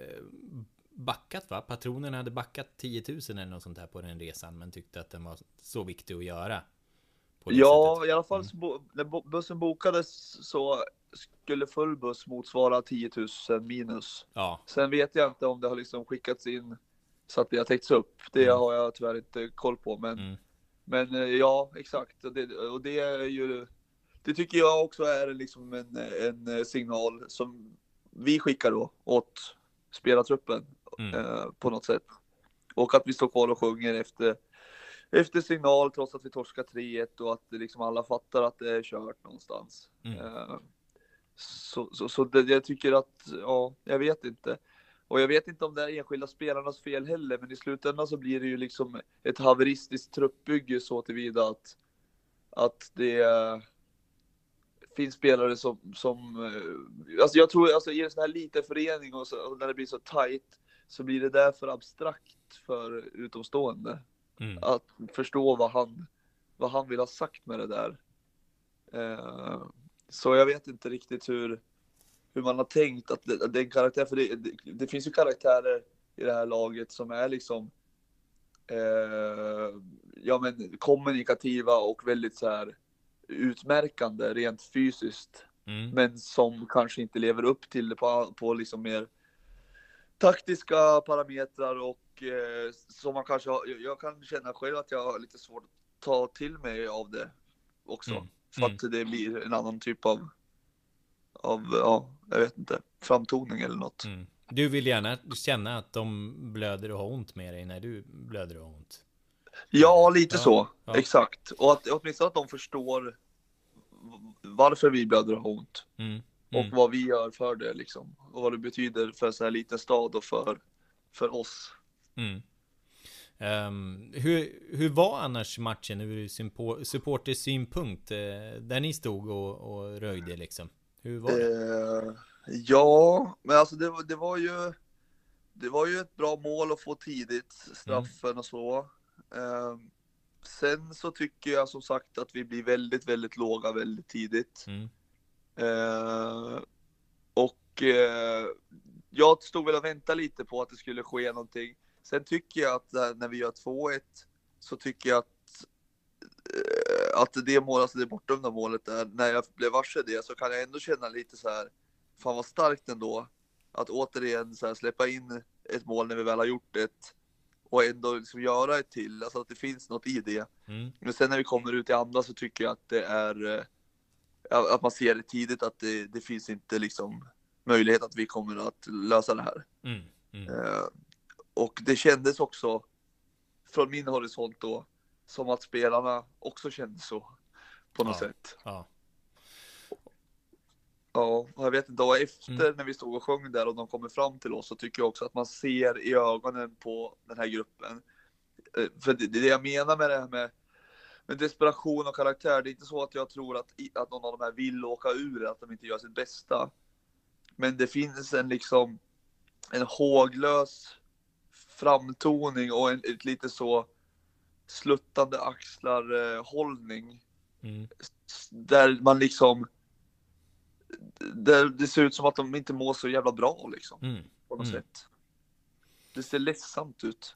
backat, va? Patronerna hade backat 10 000 eller något sånt här på den resan, men tyckte att den var så viktig att göra.
Ja, i alla fall när bussen bokades så skulle full buss motsvara 10 000 minus. Ja. Sen vet jag inte om det har liksom skickats in så att det har täckts upp. Det har jag tyvärr inte koll på, men ja, exakt. Och det är ju, det tycker jag också är liksom en signal som vi skickar då åt spelartruppen på något sätt. Och att vi står kvar och sjunger efter signal trots att vi torskar 3-1 och att liksom alla fattar att det är kört någonstans. Så jag tycker att, ja, jag vet inte. Och jag vet inte om det är enskilda spelarnas fel heller, men i slutändan så blir det ju liksom ett haveristiskt truppbygge så tillvida att det finns spelare som alltså jag tror, alltså i en sån här liten förening och när det blir så tight så blir det därför abstrakt för utomstående att förstå vad han vill ha sagt med det där. Så jag vet inte riktigt hur man har tänkt att det är en karaktär, för det finns ju karaktärer i det här laget som är liksom kommunikativa och väldigt så här utmärkande rent fysiskt, men som kanske inte lever upp till det på liksom mer taktiska parametrar och som man kanske jag kan känna själv att jag har lite svårt att ta till mig av det också, för att det blir en annan typ av jag vet inte, framtoning eller något.
Du vill gärna känna att de blöder och har ont med dig när du blöder och har ont.
Ja, lite så. Ja. Exakt. Och att åtminstone att de förstår varför vi blöder och har ont. Och vad vi gör för det liksom. Och vad det betyder för så här liten stad och för oss.
Hur var annars matchen ur supportersynpunkt där ni stod och röjde liksom? Hur var det?
Ja, men alltså det var ju ett bra mål att få tidigt, straffen och så. Sen så tycker jag som sagt att vi blir väldigt, väldigt låga väldigt tidigt. Och jag stod väl och väntade lite på att det skulle ske någonting. Sen tycker jag att när vi gör 2-1 så tycker jag att det mål, alltså det bortdömda målet där, när jag blev varse det, så kan jag ändå känna lite så här, fan vad starkt ändå att återigen så här släppa in ett mål när vi väl har gjort det och ändå liksom göra ett till, alltså att det finns något i det. Men sen när vi kommer ut i andra så tycker jag att det är att man ser det tidigt att det finns inte liksom möjlighet att vi kommer att lösa det här. Och det kändes också från min horisont då som att spelarna också kände så på något sätt. Ja, och jag vet inte, och efter när vi stod och sjöng där och de kommer fram till oss, så tycker jag också att man ser i ögonen på den här gruppen. För det jag menar med det här med desperation och karaktär, det är inte så att jag tror att någon av de här vill åka ur, att de inte gör sitt bästa. Men det finns en håglös framtoning och ett lite så sluttande axlar hållning. Där man liksom, där det ser ut som att de inte mår så jävla bra liksom, på något sätt. Det ser ledsamt ut.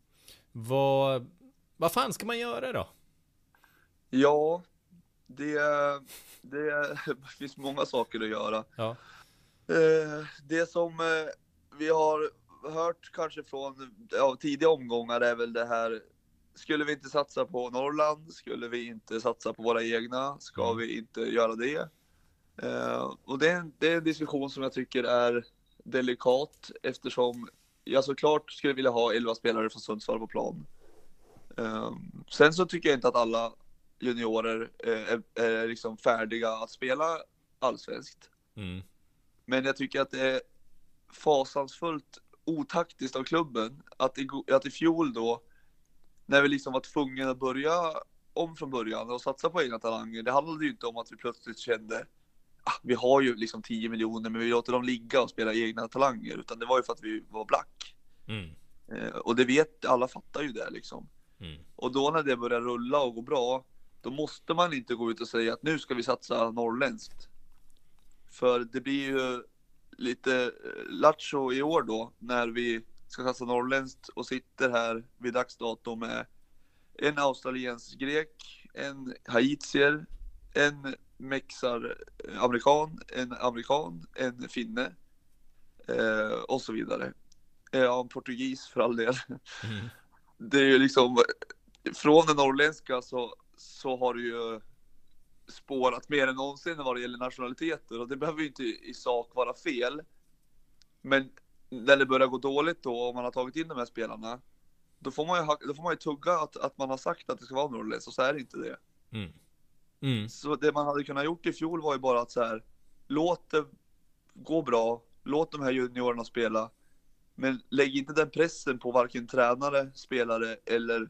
Vad fan ska man göra då?
Ja, det finns många saker att göra.
Ja.
Det som vi har hört kanske från tidiga omgångar är väl det här: skulle vi inte satsa på Norrland? Skulle vi inte satsa på våra egna? Ska vi inte göra det? Och det är en diskussion som jag tycker är delikat, eftersom jag såklart skulle vilja ha 11 spelare från Sundsvall på plan. Sen så tycker jag inte att alla juniorer är liksom färdiga att spela allsvenskt. Men jag tycker att det är fasansfullt otaktiskt av klubben att i fjol då, när vi liksom var tvungna att börja om från början och satsa på egna talanger, det handlade ju inte om att vi plötsligt kände vi har ju liksom 10 miljoner men vi låter dem ligga och spela egna talanger, utan det var ju för att vi var black. Och det vet alla, fattar ju det liksom. Och då när det börjar rulla och gå bra, då måste man inte gå ut och säga att nu ska vi satsa norrländskt. För det blir ju lite lattjo i år då, när vi ska satsa norrländskt och sitter här vid dagsdatum med en australiensk grek, en haitier, en amerikan, en finne och så vidare. Ja, en portugis för all del. Det är ju liksom, från den norrländska så har det ju spårat mer än någonsin vad det gäller nationaliteter, och det behöver ju inte i sak vara fel. Men när det börjar gå dåligt då, om man har tagit in de här spelarna, då får man ju tugga att man har sagt att det ska vara norrländskt, och så är det inte det. Så det man hade kunnat gjort i fjol var ju bara att så här, låt det gå bra, låt de här juniorerna spela, men lägg inte den pressen på varken tränare, spelare eller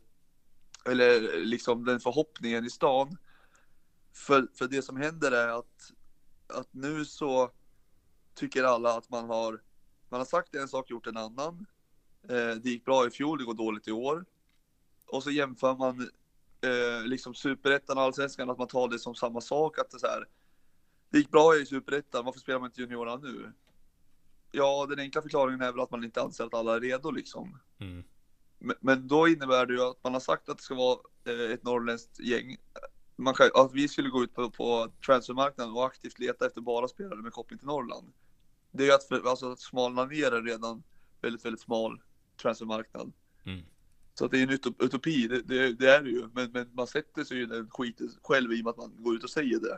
liksom den förhoppningen i stan. För det som händer är att nu så tycker alla att man har sagt en sak, gjort en annan. Det gick bra i fjol, det går dåligt i år. Och så jämför man liksom Superettan och Allsvenskan, att man tar det som samma sak, att det så här, det gick bra i Superettan, varför spelar man inte juniorerna nu? Ja, den enkla förklaringen är väl att man inte anser att alla är redo liksom. Men då innebär det ju att man har sagt att det ska vara ett norrländskt gäng. Att vi skulle gå ut på transfermarknaden och aktivt leta efter bara spelare med koppling till Norrland. Det är ju att smalna ner en redan väldigt, väldigt smal transfermarknad. Så att det är en utopi, det är det ju. Men man sätter sig ju den skiten själv i och med att man går ut och säger det.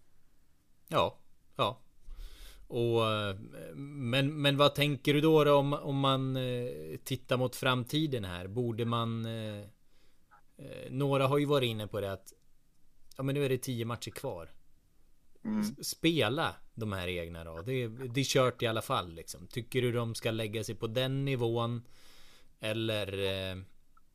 Ja.
Och, men vad tänker du då om man tittar mot framtiden här? Borde man... några har ju varit inne på det att men nu är det 10 matcher kvar. Spela de här egna då. Det är kört i alla fall liksom. Tycker du de ska lägga sig på den nivån? Eller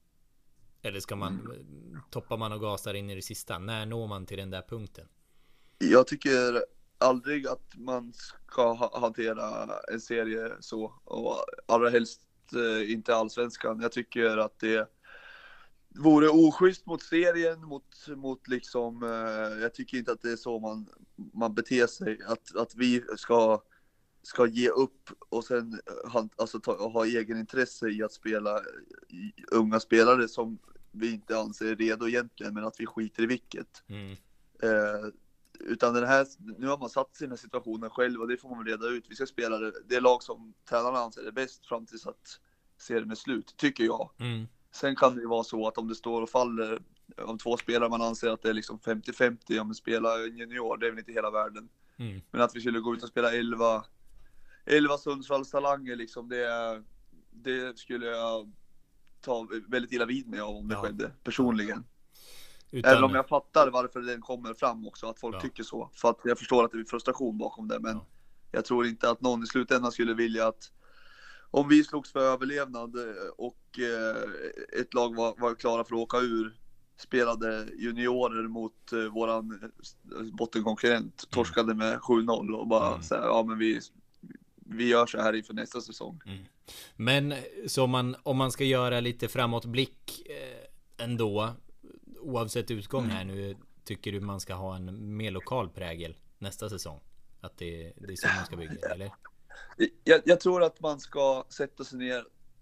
ska man toppar man och gasar in i det sista? När når man till den där punkten?
Jag tycker aldrig att man ska hantera en serie så, och allra helst inte allsvenskan. Jag tycker att det vore oschysst mot serien, mot liksom, jag tycker inte att det är så man beter sig, att vi ska ge upp och sen ha egen intresse i att spela unga spelare som vi inte anser är redo egentligen, men att vi skiter i vilket. Utan nu har man satt sig i den här situationen själv, och det får man reda ut. Vi ska spela det lag som tränarna anser är bäst fram tills att serien är slut, tycker jag. Sen kan det ju vara så att om det står och faller om 2 spelare man anser att det är liksom 50-50, om man spelar junior, det är väl inte hela världen. Men att vi skulle gå ut och spela 11 Sundsvallstalanger liksom, det skulle jag ta väldigt illa vid mig av om det skedde, personligen. Även om jag fattar varför den kommer fram också, att folk tycker så. För att jag förstår att det är frustration bakom det, men jag tror inte att någon i slutändan skulle vilja att om vi slogs för överlevnad och ett lag var klara för att åka ur, spelade juniorer mot våran bottenkonkurrent, torskade med 7-0 och bara säga, ja men vi gör så här inför nästa säsong.
Men så om man ska göra lite framåtblick ändå, oavsett utgång här nu, tycker du man ska ha en mer lokal prägel nästa säsong? Att det är så man ska bygga, eller?
Jag tror att man ska sätta sig ner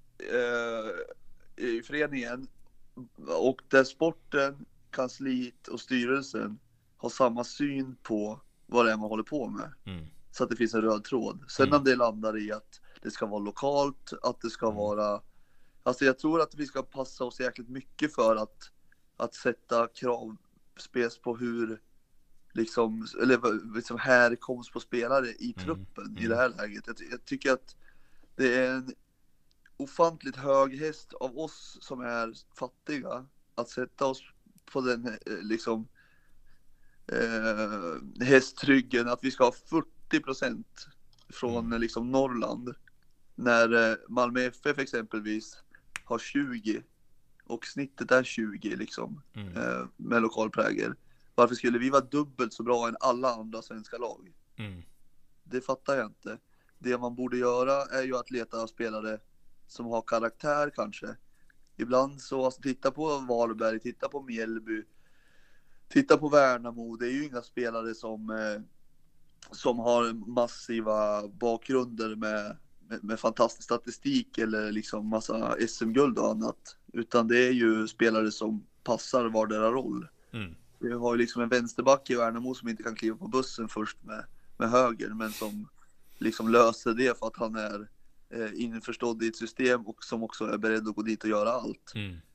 i föreningen, och där sporten, kansliet och styrelsen har samma syn på vad det är man håller på med. Så att det finns en röd tråd. Sen om det landar i att det ska vara lokalt, att det ska vara... Alltså jag tror att vi ska passa oss jäkligt mycket för att sätta krav spes på hur liksom härkomst på spelare i truppen i det här läget. Jag tycker att det är en ofantligt hög häst av oss som är fattiga att sätta oss på den liksom hästryggen att vi ska ha 40% från liksom Norrland, när Malmö FF exempelvis har 20 och snittet är 20 liksom med lokal prägel. Varför skulle vi vara dubbelt så bra än alla andra svenska lag? Det fattar jag inte. Det man borde göra är ju att leta spelare som har karaktär kanske. Ibland så, alltså, titta på Varberg, titta på Mjällby, titta på Värnamo. Det är ju inga spelare som har massiva bakgrunder med fantastisk statistik eller liksom massa SM-guld och annat. Utan det är ju spelare som passar vardera roll. Vi har ju liksom en vänsterback i Värnamo som inte kan kliva på bussen först med höger, men som liksom löser det för att han är införstådd i ett system och som också är beredd att gå dit och göra allt.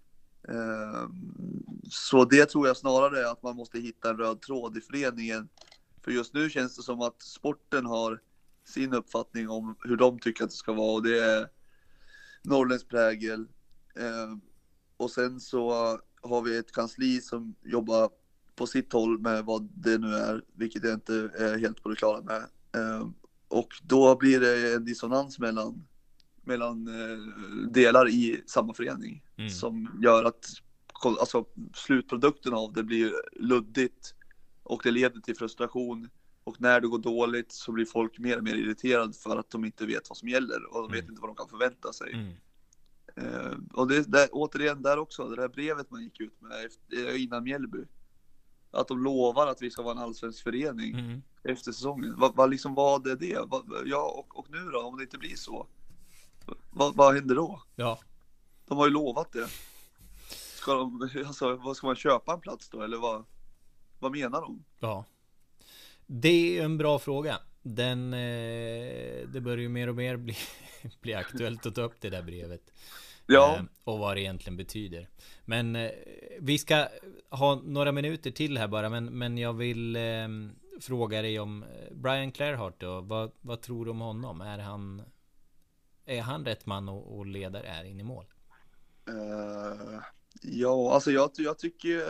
Så det tror jag snarare är att man måste hitta en röd tråd i föreningen. För just nu känns det som att sporten har sin uppfattning om hur de tycker att det ska vara, och det är norrländsk prägel. Och sen så har vi ett kansli som jobbar på sitt håll med vad det nu är, vilket jag inte är helt på det klara med. Och då blir det en dissonans mellan delar i samma förening som gör att alltså, slutprodukten av det blir luddigt och det leder till frustration. Och när det går dåligt så blir folk mer och mer irriterade för att de inte vet vad som gäller och de vet inte vad de kan förvänta sig. Och det där, återigen där också, det där brevet man gick ut med innan Mjällby, att de lovar att vi ska vara en allsvensk förening efter säsongen. Vad liksom var det? Ja, och nu då, om det inte blir så, vad händer då?
Ja.
De har ju lovat det. Vad ska man köpa en plats då, eller vad menar de?
Ja. Det är en bra fråga. Det börjar ju mer och mer bli aktuellt att ta upp det där brevet.
Ja.
Och vad det egentligen betyder. Men vi ska ha några minuter till här bara. Men jag vill fråga dig om Brian Clairhart då. Vad tror du om honom? Är han rätt man och ledare är in i mål?
Ja, alltså jag tycker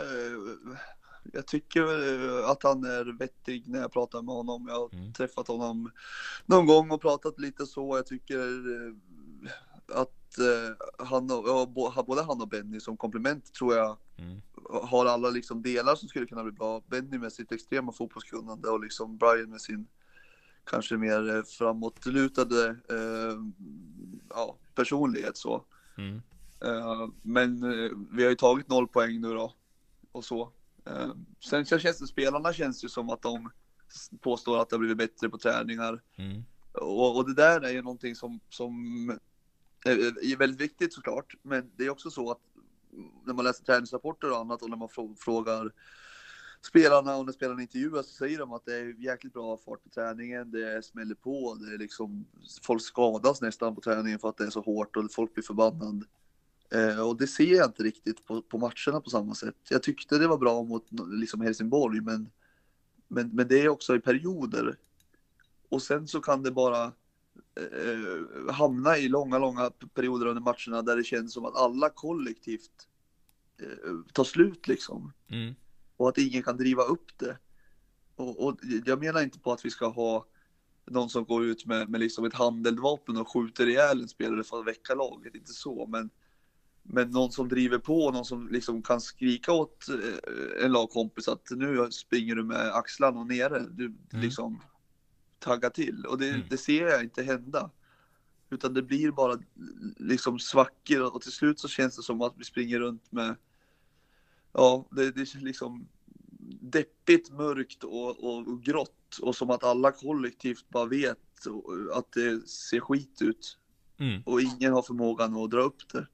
att han är vettig när jag pratar med honom. Jag har träffat honom någon gång och pratat lite så. Jag tycker att både han och Benny som komplement tror jag har alla liksom delar som skulle kunna bli bra. Benny med sitt extrema fotbollskunnande och liksom Brian med sin kanske mer framåtlutade personlighet så. Men vi har ju tagit 0 poäng nu då och så. Sen känns det, spelarna känns ju som att de påstår att det har blivit bättre på träningar. Och det där är ju någonting som är väldigt viktigt såklart, men det är också så att när man läser träningsrapporter och annat och när man frågar spelarna och när spelarna intervjuas så säger de att det är jäkligt bra fart på träningen, det smäller på, det är liksom, folk skadas nästan på träningen för att det är så hårt och folk blir förbannade. Och det ser jag inte riktigt på matcherna på samma sätt. Jag tyckte det var bra mot liksom Helsingborg, men det är också i perioder. Och sen så kan det bara hamna i långa perioder under matcherna där det känns som att alla kollektivt tar slut liksom. Och att ingen kan driva upp det. Och jag menar inte på att vi ska ha någon som går ut med liksom ett handeldvapen och skjuter ihjäl en spelare för att väcka laget, inte så, men någon som driver på, någon som liksom kan skrika åt en lagkompis att nu springer du med axlarna och nere, du liksom tagga till. Och det ser jag inte hända. Utan det blir bara liksom svackor och till slut så känns det som att vi springer runt med det är liksom deppigt, mörkt och grått och som att alla kollektivt bara vet att det ser skit ut. Och ingen har förmågan att dra upp det.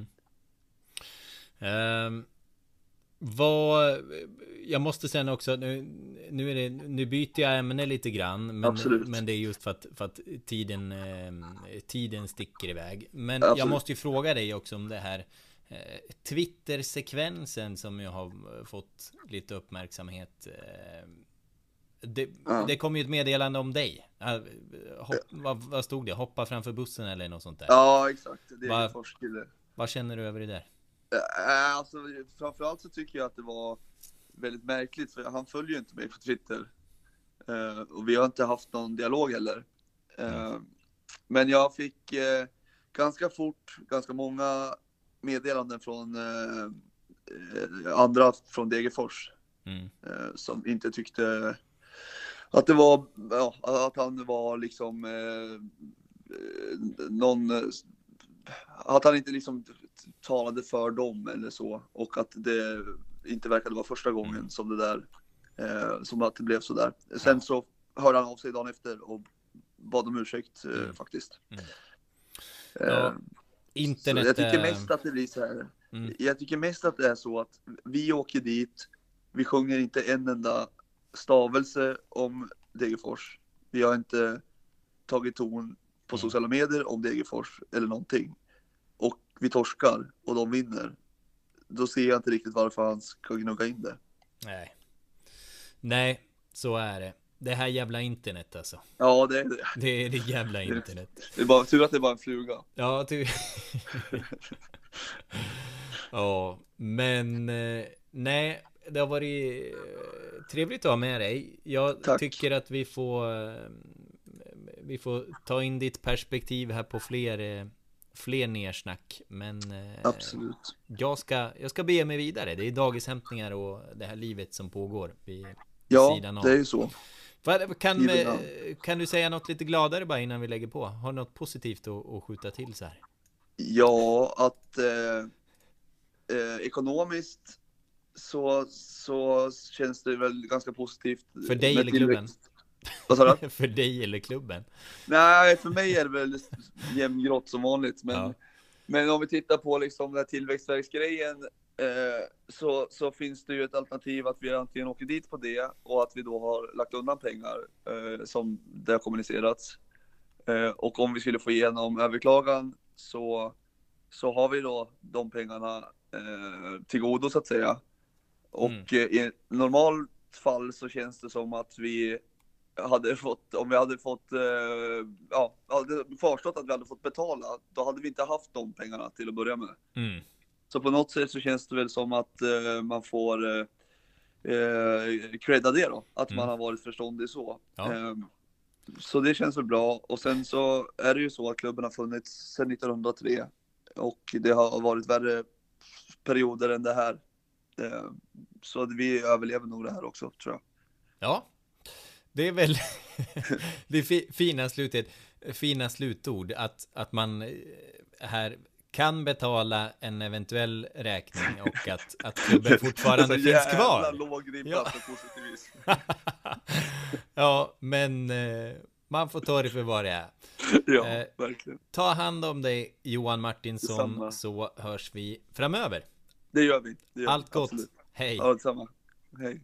Jag måste säga också, nu byter jag ämne lite grann, men det är just för att tiden sticker iväg. Men absolut. Jag måste ju fråga dig också om det här Twitter-sekvensen som jag har fått lite uppmärksamhet. Det kom ju ett meddelande om dig. Vad stod det? Hoppa framför bussen eller något sånt där?
Ja, exakt. Det är forskare.
Vad känner du över det där?
Alltså, framförallt så tycker jag att det var väldigt märkligt, för han följer ju inte mig på Twitter. Och vi har inte haft någon dialog heller. Men jag fick ganska många meddelanden från andra från Degerfors som inte tyckte att det var att han var liksom att han inte liksom talade för dem eller så, och att det inte verkade vara första gången som det där som att det blev så där. Sen så hörde han av sig dagen efter och bad om ursäkt faktiskt.
Internet,
jag tycker mest att det blir så här. Jag tycker mest att det är så att vi åker dit, vi sjunger inte en enda stavelse om Degerfors. Vi har inte tagit ton på sociala medier om Degerfors eller någonting. Och vi torskar och de vinner. Då ser jag inte riktigt varför han ska gnugga in det.
Nej, så är det. Det här jävla internet alltså.
Ja, det är det.
Det är det jävla internet.
Det är bara tur att det är bara en fluga.
Ja, ja, men nej, det har varit trevligt att ha med dig. Jag tycker att vi får ta in ditt perspektiv här på fler nersnack, men
absolut.
Jag ska bege mig vidare. Det är dagishämtningar och det här livet som pågår vid sidan av.
Det är ju så.
Kan du säga något lite gladare bara innan vi lägger på? Har något positivt att skjuta till så här?
Ja, att ekonomiskt så känns det väl ganska positivt.
För dig eller klubben?
Vad sa du?
För dig eller klubben?
Nej, för mig är det väl jämngrått som vanligt. Men om vi tittar på liksom den här tillväxtverksgrejen så finns det ju ett alternativ att vi antingen åker dit på det och att vi då har lagt undan pengar som det har kommunicerats. Och om vi skulle få igenom överklagan så har vi då de pengarna till godo så att säga. Och i normalt fall så känns det som att vi hade fått, om vi hade fått hade förstått att vi hade fått betala, då hade vi inte haft de pengarna till att börja med. Så på något sätt så känns det väl som att man får credda det då, att man har varit förståndig så. Så det känns väl bra. Och sen så är det ju så att klubben har funnits sedan 1903 och det har varit värre perioder än det här. Så att vi överlever nog det här också, tror jag.
Ja, det är väl det fina slutord att man här kan betala en eventuell räkning och att klubben fortfarande finns kvar.
Jävla låg ribba för positivism.
Ja, men man får ta det för vad det är.
Ja, verkligen.
Ta hand om dig, Johan Martinsson, så hörs vi framöver.
Det gör vi.
Allt gott.
Absolut.
Hej.
Ja, detsamma. Hej.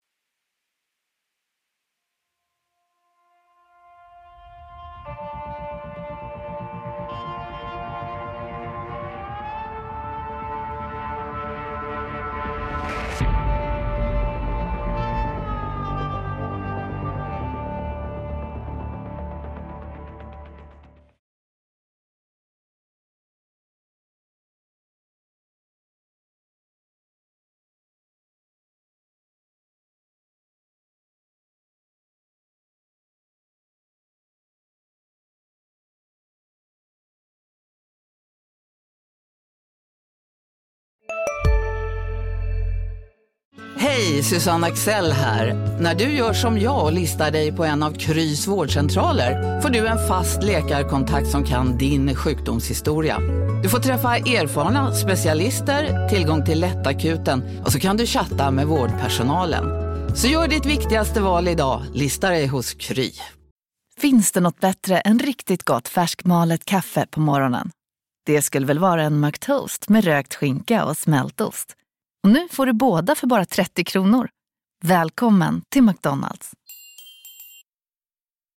Hej, Susanne Axel här. När du gör som jag och listar dig på en av Krys vårdcentraler får du en fast läkarkontakt som kan din sjukdomshistoria. Du får träffa erfarna specialister, tillgång till lättakuten och så kan du chatta med vårdpersonalen. Så gör ditt viktigaste val idag, lista dig hos Kry.
Finns det något bättre än riktigt gott färskmalet kaffe på morgonen? Det skulle väl vara en McToast med rökt skinka och smältost. Och nu får du båda för bara 30 kronor. Välkommen till McDonald's.